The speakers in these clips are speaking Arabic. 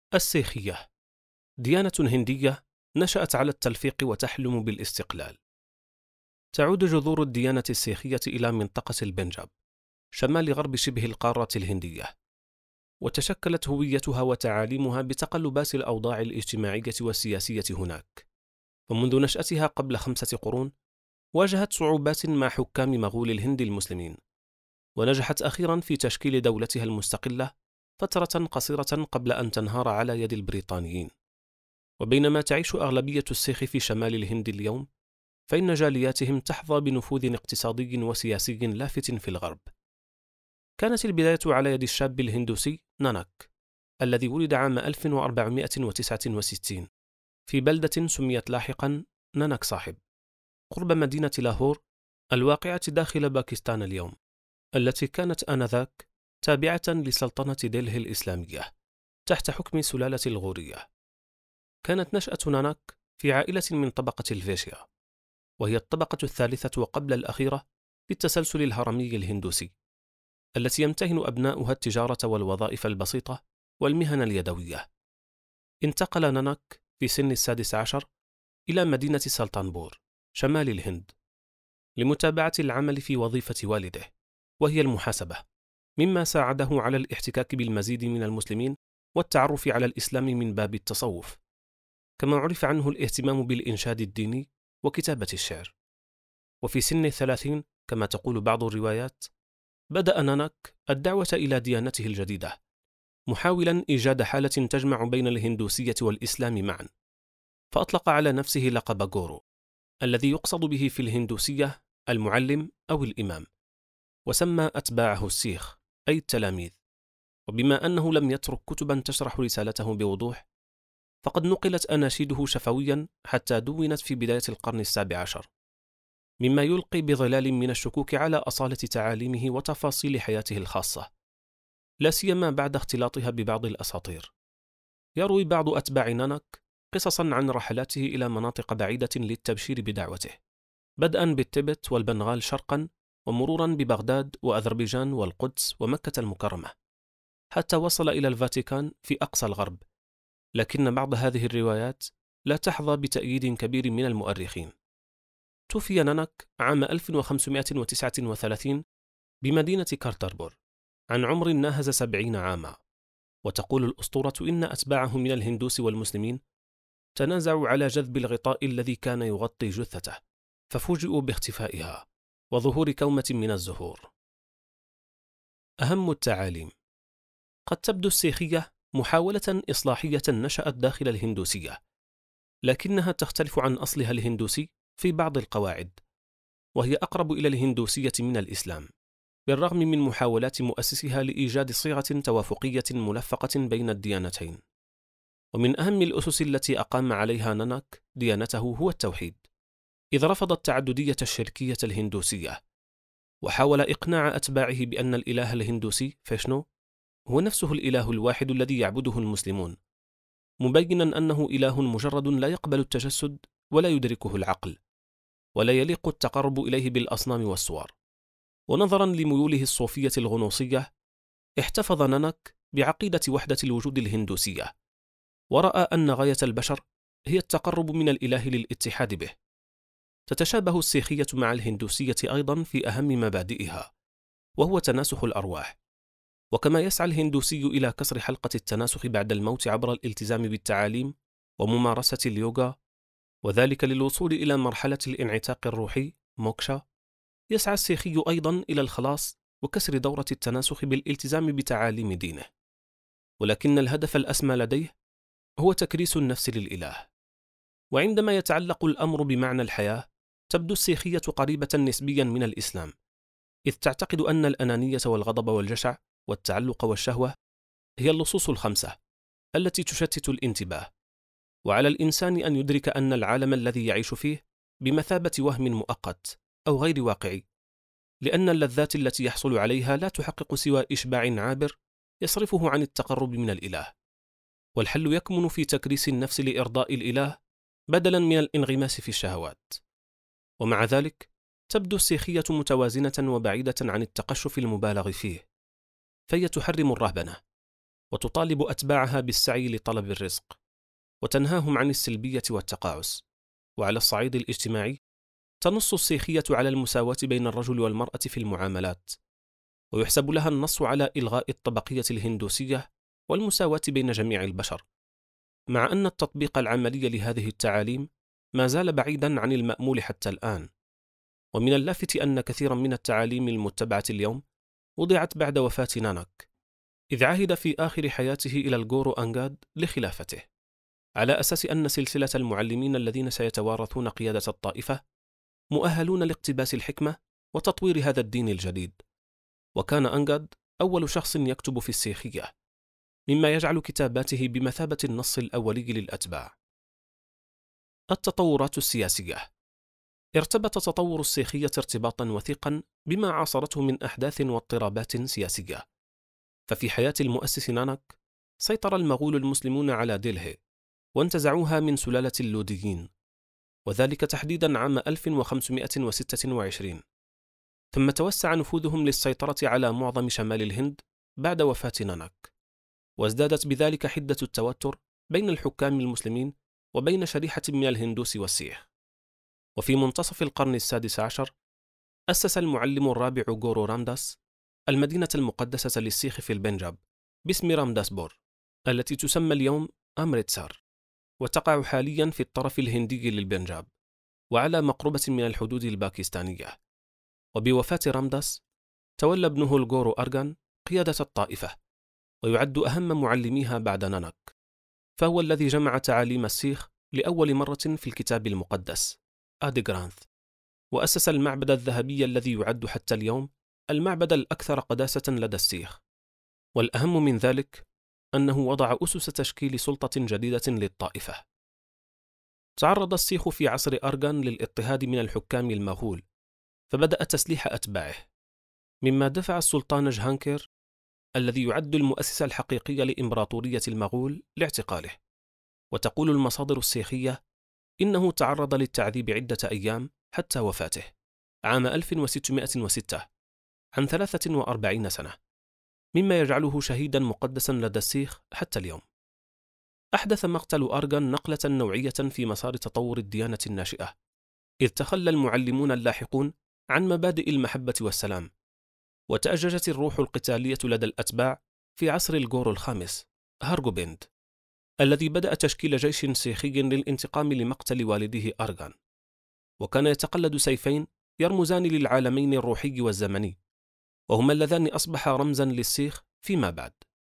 السيخية ديانة هندية نشأت على التلفيق وتحلم بالاستقلال. تعود جذور الديانة السيخية إلى منطقة البنجاب شمال غرب شبه القارة الهندية، وتشكلت هويتها وتعاليمها بتقلبات الأوضاع الاجتماعية والسياسية هناك. ومنذ نشأتها قبل 5 قرون واجهت صعوبات مع حكام مغول الهند المسلمين، ونجحت أخيرا في تشكيل دولتها المستقلة فترة قصيرة قبل أن تنهار على يد البريطانيين. وبينما تعيش أغلبية السيخ في شمال الهند اليوم، فإن جالياتهم تحظى بنفوذ اقتصادي وسياسي لافت في الغرب. كانت البداية على يد الشاب الهندوسي ناناك الذي ولد عام 1469 في بلدة سميت لاحقا ناناك صاحب قرب مدينة لاهور الواقعة داخل باكستان اليوم، التي كانت آنذاك تابعة لسلطنة دلهي الإسلامية تحت حكم سلالة الغورية. كانت نشأة ناناك في عائلة من طبقة الفيشيا، وهي الطبقة الثالثة وقبل الأخيرة في التسلسل الهرمي الهندوسي، التي يمتهن أبناؤها التجارة والوظائف البسيطة والمهن اليدوية. انتقل ناناك في سن 16 إلى مدينة سلطانبور شمال الهند لمتابعة العمل في وظيفة والده، وهي المحاسبة، مما ساعده على الاحتكاك بالمزيد من المسلمين والتعرف على الإسلام من باب التصوف، كما عرف عنه الاهتمام بالإنشاد الديني وكتابة الشعر. وفي سن 30 كما تقول بعض الروايات بدأ ناناك الدعوة إلى ديانته الجديدة، محاولا إيجاد حالة تجمع بين الهندوسية والإسلام معا، فأطلق على نفسه لقب غورو الذي يقصد به في الهندوسية المعلم أو الإمام، وسمى أتباعه السيخ أي التلاميذ. وبما أنه لم يترك كتبا تشرح رسالته بوضوح، فقد نقلت أناشيده شفويا حتى دونت في بداية القرن 17، مما يلقي بظلال من الشكوك على أصالة تعاليمه وتفاصيل حياته الخاصة، لا سيما بعد اختلاطها ببعض الأساطير. يروي بعض أتباع ناناك قصصا عن رحلاته إلى مناطق بعيدة للتبشير بدعوته، بدءا بالتبت والبنغال شرقا، ومرورا ببغداد وأذربيجان والقدس ومكة المكرمة، حتى وصل إلى الفاتيكان في أقصى الغرب. لكن بعض هذه الروايات لا تحظى بتأييد كبير من المؤرخين. توفي ناناك عام 1539 بمدينة كارتربور عن عمر ناهز 70 عاما. وتقول الأسطورة إن أتباعه من الهندوس والمسلمين تنازعوا على جذب الغطاء الذي كان يغطي جثته، ففوجئوا باختفائها وظهور كومة من الزهور. أهم التعاليم. قد تبدو السيخية محاولة إصلاحية نشأت داخل الهندوسية، لكنها تختلف عن أصلها الهندوسي في بعض القواعد، وهي أقرب إلى الهندوسية من الإسلام، بالرغم من محاولات مؤسسها لإيجاد صيغة توافقية ملفقة بين الديانتين. ومن أهم الأسس التي أقام عليها ناناك ديانته هو التوحيد، إذ رفض التعددية الشركية الهندوسية، وحاول إقناع أتباعه بأن الإله الهندوسي فيشنو هو نفسه الإله الواحد الذي يعبده المسلمون، مبينا أنه إله مجرد لا يقبل التجسد ولا يدركه العقل، ولا يليق التقرب إليه بالأصنام والصور. ونظرا لميوله الصوفية الغنوصية، احتفظ ناناك بعقيدة وحدة الوجود الهندوسية، ورأى أن غاية البشر هي التقرب من الإله للاتحاد به. تتشابه السيخية مع الهندوسية أيضا في أهم مبادئها، وهو تناسخ الأرواح. وكما يسعى الهندوسي إلى كسر حلقة التناسخ بعد الموت عبر الالتزام بالتعاليم وممارسة اليوغا، وذلك للوصول إلى مرحلة الانعتاق الروحي موكشا، يسعى السيخي أيضا إلى الخلاص وكسر دورة التناسخ بالالتزام بتعاليم دينه. ولكن الهدف الأسمى لديه هو تكريس النفس للإله. وعندما يتعلق الأمر بمعنى الحياة، تبدو السيخية قريبة نسبيا من الإسلام، إذ تعتقد أن الأنانية والغضب والجشع والتعلق والشهوة هي اللصوص الخمسة التي تشتت الانتباه، وعلى الإنسان أن يدرك أن العالم الذي يعيش فيه بمثابة وهم مؤقت أو غير واقعي، لأن اللذات التي يحصل عليها لا تحقق سوى إشباع عابر يصرفه عن التقرب من الإله. والحل يكمن في تكريس النفس لإرضاء الإله بدلا من الانغماس في الشهوات. ومع ذلك تبدو السيخية متوازنة وبعيدة عن التقشف المبالغ فيه، فهي تحرم الرهبنة، وتطالب أتباعها بالسعي لطلب الرزق، وتنهاهم عن السلبية والتقاعس. وعلى الصعيد الاجتماعي، تنص السيخية على المساواة بين الرجل والمرأة في المعاملات، ويحسب لها النص على إلغاء الطبقية الهندوسية والمساواة بين جميع البشر، مع أن التطبيق العملي لهذه التعاليم ما زال بعيداً عن المأمول حتى الآن. ومن اللافت أن كثيراً من التعاليم المتبعة اليوم وضعت بعد وفاة ناناك، إذ عهد في آخر حياته إلى الغورو أنغاد لخلافته، على أساس أن سلسلة المعلمين الذين سيتوارثون قيادة الطائفة مؤهلون لاقتباس الحكمة وتطوير هذا الدين الجديد. وكان أنغاد أول شخص يكتب في السيخية، مما يجعل كتاباته بمثابة النص الأولي للأتباع. التطورات السياسية. ارتبط تطور السيخية ارتباطا وثيقا بما عاصرته من أحداث واضطرابات سياسية. ففي حياة المؤسس ناناك سيطر المغول المسلمون على دلهي وانتزعوها من سلالة اللوديين، وذلك تحديدا عام 1526. ثم توسع نفوذهم للسيطرة على معظم شمال الهند بعد وفاة ناناك، وازدادت بذلك حدة التوتر بين الحكام المسلمين وبين شريحة من الهندوس والسيخ. وفي منتصف القرن السادس عشر أسس المعلم الرابع غورو رامداس المدينة المقدسة للسيخ في البنجاب باسم رامداسبور، التي تسمى اليوم أمريتسار، وتقع حاليا في الطرف الهندي للبنجاب وعلى مقربة من الحدود الباكستانية. وبوفاة رامداس تولى ابنه الغورو أرغان قيادة الطائفة، ويعد أهم معلميها بعد ناناك، فهو الذي جمع تعاليم السيخ لأول مرة في الكتاب المقدس آديغرانث، وأسس المعبد الذهبي الذي يعد حتى اليوم المعبد الأكثر قداسة لدى السيخ. والأهم من ذلك أنه وضع أسس تشكيل سلطة جديدة للطائفة. تعرض السيخ في عصر أرغان للاضطهاد من الحكام المغول، فبدأ تسليح أتباعه، مما دفع السلطان جهانكير الذي يعد المؤسس الحقيقي لإمبراطورية المغول لاعتقاله. وتقول المصادر السيخية إنه تعرض للتعذيب عدة أيام حتى وفاته عام 1606 عن 43 سنة، مما يجعله شهيدا مقدسا لدى السيخ حتى اليوم. أحدث مقتل أرغان نقلة نوعية في مسار تطور الديانة الناشئة، إذ تخلى المعلمون اللاحقون عن مبادئ المحبة والسلام، وتأججت الروح القتالية لدى الأتباع في عصر الغورو الخامس هارغوبيند، الذي بدأ تشكيل جيش سيخي للانتقام لمقتل والده أرغان، وكان يتقلد سيفين يرمزان للعالمين الروحي والزمني، وهما اللذان أصبحا رمزا للسيخ فيما بعد.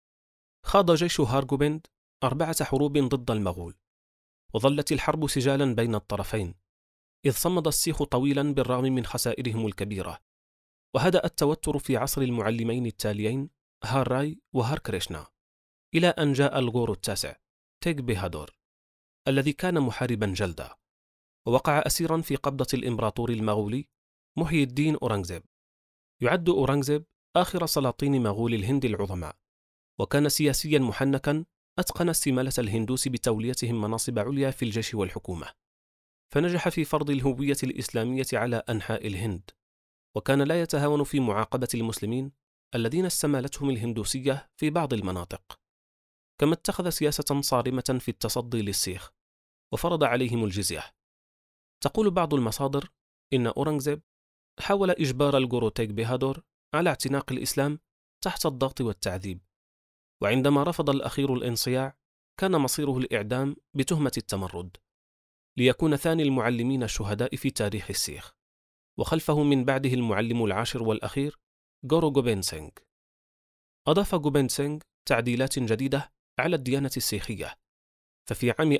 خاض جيش هارغوبيند 4 حروب ضد المغول، وظلت الحرب سجالا بين الطرفين، إذ صمد السيخ طويلا بالرغم من خسائرهم الكبيرة. وهدأ التوتر في عصر المعلمين التاليين هار راي وهار كريشنا، إلى أن جاء الغورو التاسع تيغ بهادور، الذي كان محاربا جلدا، ووقع أسيرا في قبضة الإمبراطور المغولي محي الدين أورانغزيب. يعد أورانغزيب آخر سلاطين مغول الهند العظماء، وكان سياسيا محنكا أتقن استمالة الهندوس بتوليتهم مناصب عليا في الجيش والحكومة، فنجح في فرض الهوية الإسلامية على أنحاء الهند، وكان لا يتهاون في معاقبة المسلمين الذين استمالتهم الهندوسية في بعض المناطق. كما اتخذ سياسة صارمة في التصدي للسيخ وفرض عليهم الجزية. تقول بعض المصادر إن أورانغزيب حاول إجبار الغورو تيغ بهادور على اعتناق الإسلام تحت الضغط والتعذيب، وعندما رفض الأخير الانصياع كان مصيره الإعدام بتهمة التمرد، ليكون ثاني المعلمين الشهداء في تاريخ السيخ. وخلفه من بعده المعلم العاشر والأخير غورو غوبيند سينغ. أضاف غوبيند سينغ تعديلات جديدة على الديانة السيخية، ففي عام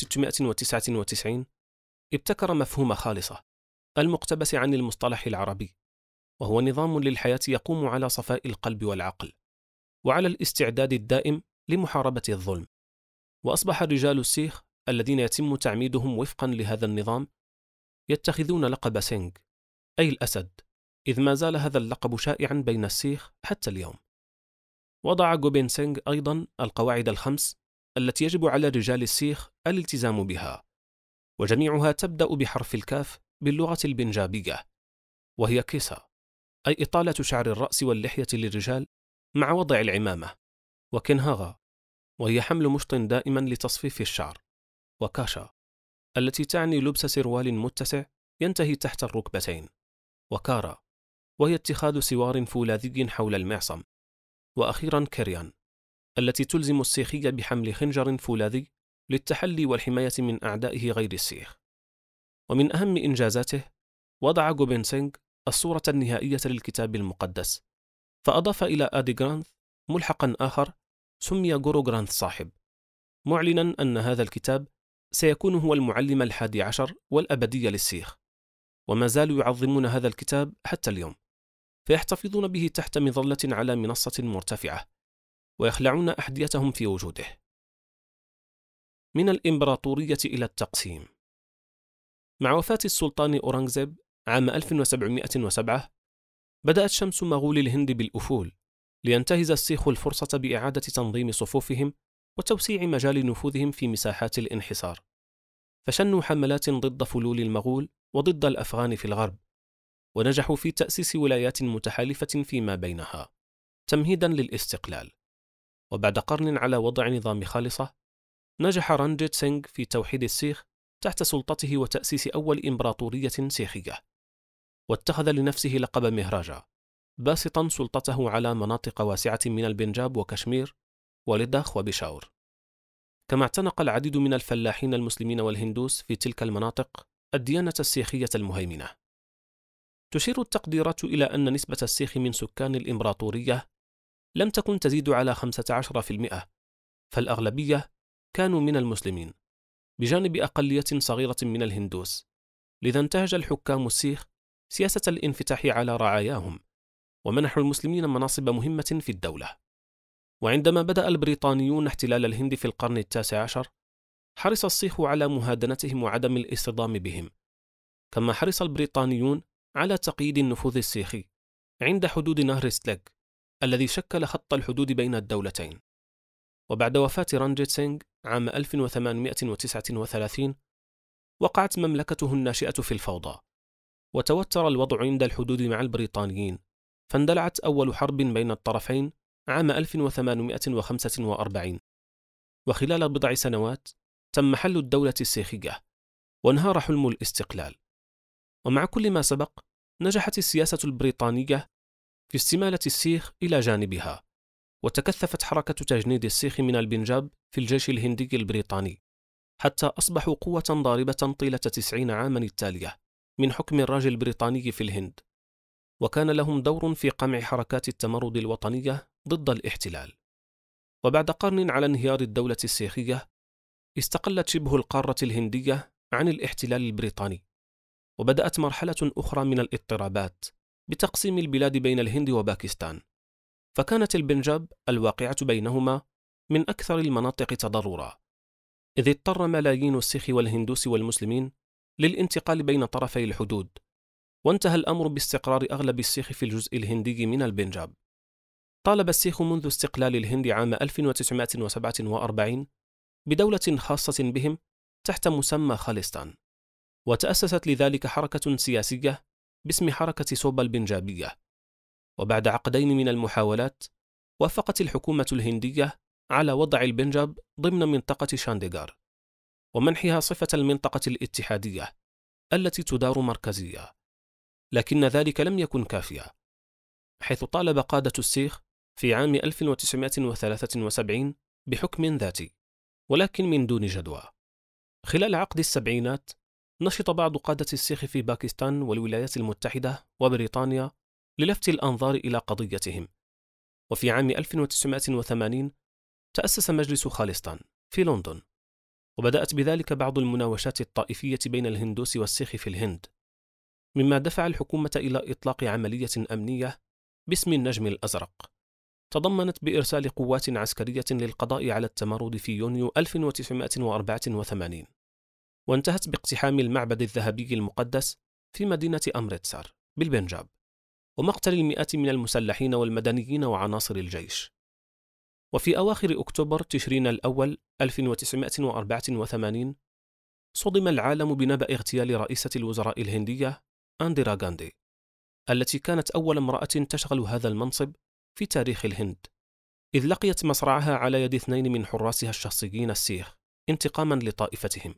1699 ابتكر مفهوم خالصة المقتبس عن المصطلح العربي، وهو نظام للحياة يقوم على صفاء القلب والعقل وعلى الاستعداد الدائم لمحاربة الظلم. وأصبح رجال السيخ الذين يتم تعميدهم وفقا لهذا النظام يتخذون لقب سينغ أي الأسد، إذ ما زال هذا اللقب شائعا بين السيخ حتى اليوم. وضع غوبيند سينغ أيضا القواعد الخمس التي يجب على رجال السيخ الالتزام بها، وجميعها تبدأ بحرف الكاف باللغة البنجابية، وهي كيسا أي إطالة شعر الرأس واللحية للرجال مع وضع العمامة، وكنهاغا، وهي حمل مشط دائما لتصفيف الشعر، وكاشا التي تعني لبس سروال متسع ينتهي تحت الركبتين، وكارا وهي اتخاذ سوار فولاذي حول المعصم، وأخيرا كيريان التي تلزم السيخي بحمل خنجر فولاذي للتحلي والحماية من أعدائه غير السيخ. ومن أهم إنجازاته وضع غوبين سينغ الصورة النهائية للكتاب المقدس، فأضاف إلى آدي غرانث ملحقا آخر سمي غورو غرانث صاحب، معلنا أن هذا الكتاب سيكون هو المعلم ال11 والأبدي للسيخ، وما زالوا يعظمون هذا الكتاب حتى اليوم، فيحتفظون به تحت مظلة على منصة مرتفعة، ويخلعون أحذيتهم في وجوده. من الإمبراطورية إلى التقسيم. مع وفاة السلطان أورانغزيب عام 1707 بدأت شمس مغول الهند بالأفول، لينتهز السيخ الفرصة بإعادة تنظيم صفوفهم وتوسيع مجال نفوذهم في مساحات الانحصار، فشنوا حملات ضد فلول المغول وضد الأفغان في الغرب، ونجحوا في تأسيس ولايات متحالفة فيما بينها تمهيدا للاستقلال. وبعد قرن على وضع نظام خالصة، نجح رنجيت سينغ في توحيد السيخ تحت سلطته وتأسيس أول إمبراطورية سيخية، واتخذ لنفسه لقب مهراجا، باسطا سلطته على مناطق واسعة من البنجاب وكشمير ولداخ وبشاور. كما اعتنق العديد من الفلاحين المسلمين والهندوس في تلك المناطق الديانة السيخية المهيمنة. تشير التقديرات إلى أن نسبة السيخ من سكان الإمبراطورية لم تكن تزيد على 15%، فالأغلبية كانوا من المسلمين بجانب أقلية صغيرة من الهندوس، لذا انتهج الحكام السيخ سياسة الانفتاح على رعاياهم، ومنحوا المسلمين مناصب مهمة في الدولة. وعندما بدأ البريطانيون احتلال الهند في القرن ال19، حرص السيخ على مهادنتهم وعدم الاصطدام بهم، كما حرص البريطانيون على تقييد النفوذ السيخي عند حدود نهر ستليغ الذي شكل خط الحدود بين الدولتين. وبعد وفاة رنجيت سينغ عام 1839 وقعت مملكته الناشئة في الفوضى، وتوتر الوضع عند الحدود مع البريطانيين، فاندلعت أول حرب بين الطرفين عام 1845، وخلال بضع سنوات تم حل الدولة السيخية وانهار حلم الاستقلال. ومع كل ما سبق، نجحت السياسة البريطانية في استمالة السيخ إلى جانبها، وتكثفت حركة تجنيد السيخ من البنجاب في الجيش الهندي البريطاني، حتى أصبحوا قوة ضاربة طيلة 90 عاما التالية من حكم الراج البريطاني في الهند، وكان لهم دور في قمع حركات التمرد الوطنية ضد الاحتلال. وبعد قرن على انهيار الدولة السيخية، استقلت شبه القارة الهندية عن الاحتلال البريطاني، وبدأت مرحلة أخرى من الاضطرابات بتقسيم البلاد بين الهند وباكستان، فكانت البنجاب الواقعة بينهما من أكثر المناطق تضررا، إذ اضطر ملايين السيخ والهندوس والمسلمين للانتقال بين طرفي الحدود، وانتهى الأمر باستقرار أغلب السيخ في الجزء الهندي من البنجاب. طالب السيخ منذ استقلال الهند عام 1947 بدولة خاصة بهم تحت مسمى خالستان، وتأسست لذلك حركة سياسية باسم حركة صوبا البنجابية. وبعد عقدين من المحاولات، وافقت الحكومة الهندية على وضع البنجاب ضمن منطقة شانديغار، ومنحها صفة المنطقة الاتحادية التي تدار مركزية. لكن ذلك لم يكن كافيا، حيث طالب قادة السيخ في عام 1973 بحكم ذاتي، ولكن من دون جدوى. خلال عقد السبعينات نشط بعض قادة السيخ في باكستان والولايات المتحدة وبريطانيا للفت الأنظار إلى قضيتهم، وفي عام 1980 تأسس مجلس خالستان في لندن، وبدأت بذلك بعض المناوشات الطائفية بين الهندوس والسيخ في الهند، مما دفع الحكومة إلى إطلاق عملية أمنية باسم النجم الأزرق، تضمنت بإرسال قوات عسكرية للقضاء على التمرد في يونيو 1984، وانتهت باقتحام المعبد الذهبي المقدس في مدينة أمرتسر بالبنجاب، ومقتل المئات من المسلحين والمدنيين وعناصر الجيش. وفي أواخر أكتوبر تشرين الأول 1984 صدم العالم بنبأ اغتيال رئيسة الوزراء الهندية أنديرا غاندي، التي كانت أول امرأة تشغل هذا المنصب في تاريخ الهند، إذ لقيت مصرعها على يد 2 من حراسها الشخصيين السيخ انتقاما لطائفتهم.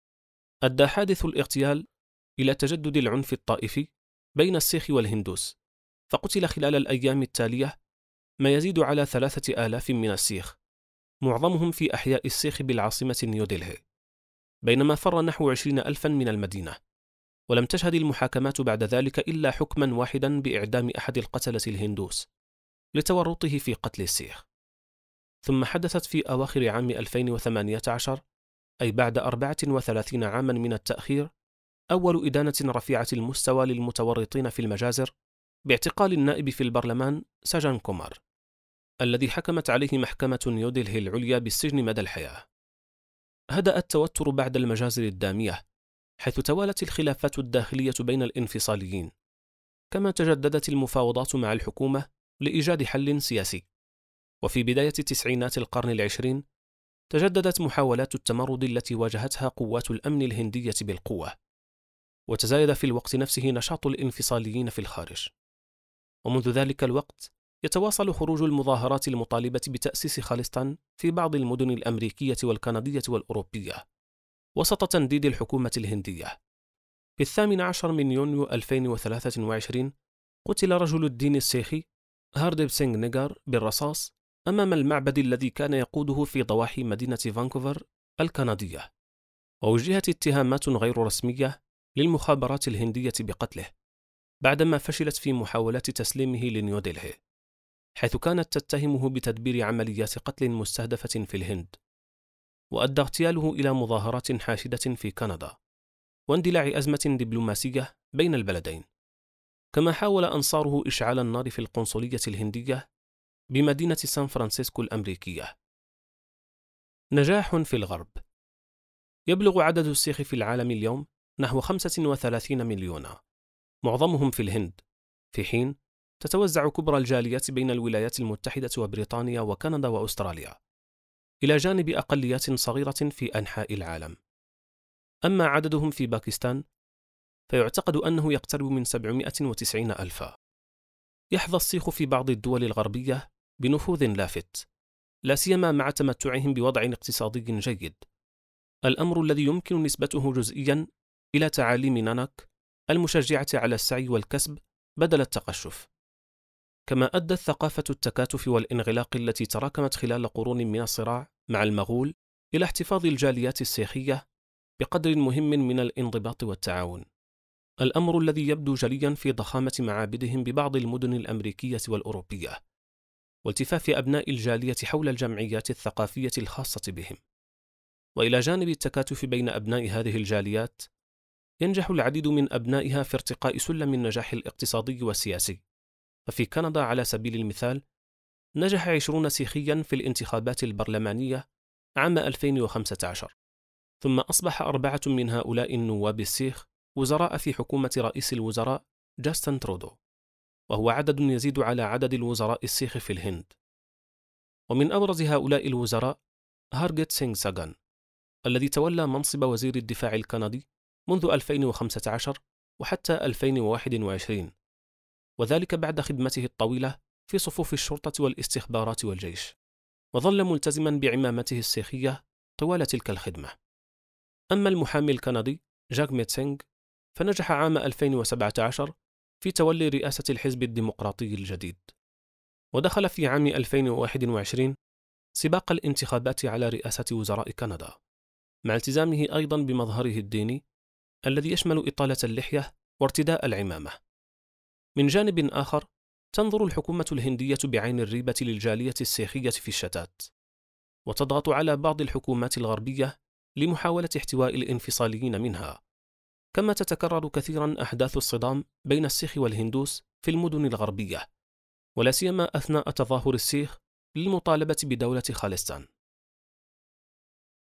أدى حادث الاغتيال إلى تجدد العنف الطائفي بين السيخ والهندوس، فقتل خلال الأيام التالية ما يزيد على 3000 من السيخ، معظمهم في أحياء السيخ بالعاصمة نيودلهي، بينما فر نحو 20,000 من المدينة. ولم تشهد المحاكمات بعد ذلك إلا حكما واحدا بإعدام أحد القتلة الهندوس لتورطه في قتل السيخ. ثم حدثت في أواخر عام 2018، أي بعد 34 عاما من التأخير، أول إدانة رفيعة المستوى للمتورطين في المجازر باعتقال النائب في البرلمان ساجان كومار، الذي حكمت عليه محكمة نيودلهي العليا بالسجن مدى الحياة. هدأ التوتر بعد المجازر الدامية، حيث توالت الخلافات الداخلية بين الانفصاليين، كما تجددت المفاوضات مع الحكومة لإيجاد حل سياسي. وفي بداية تسعينات القرن العشرين تجددت محاولات التمرد التي واجهتها قوات الأمن الهندية بالقوة، وتزايد في الوقت نفسه نشاط الانفصاليين في الخارج. ومنذ ذلك الوقت يتواصل خروج المظاهرات المطالبة بتأسيس خالصتان في بعض المدن الأمريكية والكندية والأوروبية وسط تنديد الحكومة الهندية. في 18 من يونيو 2023 قتل رجل الدين السيخي هارديب سينغ نيغار بالرصاص أمام المعبد الذي كان يقوده في ضواحي مدينة فانكوفر الكندية، ووجهت اتهامات غير رسمية للمخابرات الهندية بقتله بعدما فشلت في محاولات تسليمه لنيودلهي، حيث كانت تتهمه بتدبير عمليات قتل مستهدفة في الهند. وأدى اغتياله إلى مظاهرات حاشدة في كندا واندلاع أزمة دبلوماسية بين البلدين، كما حاول أنصاره إشعال النار في القنصلية الهندية بمدينة سان فرانسيسكو الأمريكية. نجاح في الغرب. يبلغ عدد السيخ في العالم اليوم نحو 35 مليونا، معظمهم في الهند، في حين تتوزع كبرى الجاليات بين الولايات المتحدة وبريطانيا وكندا وأستراليا، إلى جانب أقليات صغيرة في أنحاء العالم. أما عددهم في باكستان فيعتقد أنه يقترب من 790 ألفا. يحظى السيخ في بعض الدول الغربية بنفوذ لافت، لا سيما مع تمتعهم بوضع اقتصادي جيد، الأمر الذي يمكن نسبته جزئيا إلى تعاليم ناناك المشجعة على السعي والكسب بدل التقشف. كما أدت ثقافة التكاتف والانغلاق التي تراكمت خلال قرون من الصراع مع المغول إلى احتفاظ الجاليات السيخية بقدر مهم من الانضباط والتعاون، الأمر الذي يبدو جليا في ضخامة معابدهم ببعض المدن الأمريكية والأوروبية، والتفاف أبناء الجالية حول الجمعيات الثقافية الخاصة بهم. وإلى جانب التكاتف بين أبناء هذه الجاليات، ينجح العديد من أبنائها في ارتقاء سلم النجاح الاقتصادي والسياسي. ففي كندا على سبيل المثال نجح 20 سيخيا في الانتخابات البرلمانية عام 2015، ثم أصبح 4 من هؤلاء النواب السيخ وزراء في حكومة رئيس الوزراء جاستن ترودو، وهو عدد يزيد على عدد الوزراء السيخ في الهند. ومن أبرز هؤلاء الوزراء هارجيت سينغ ساغان، الذي تولى منصب وزير الدفاع الكندي منذ 2015 وحتى 2021، وذلك بعد خدمته الطويلة في صفوف الشرطة والاستخبارات والجيش، وظل ملتزما بعمامته السيخية طوال تلك الخدمة. أما المحامي الكندي جاغميت سينغ فنجح عام 2017 في تولي رئاسة الحزب الديمقراطي الجديد، ودخل في عام 2021 سباق الانتخابات على رئاسة وزراء كندا، مع التزامه أيضا بمظهره الديني الذي يشمل إطالة اللحية وارتداء العمامة. من جانب آخر تنظر الحكومة الهندية بعين الريبة للجالية السيخية في الشتات، وتضغط على بعض الحكومات الغربية لمحاولة احتواء الانفصاليين منها، كما تتكرر كثيرا أحداث الصدام بين السيخ والهندوس في المدن الغربية، ولا سيما أثناء تظاهر السيخ للمطالبة بدولة خالصتان.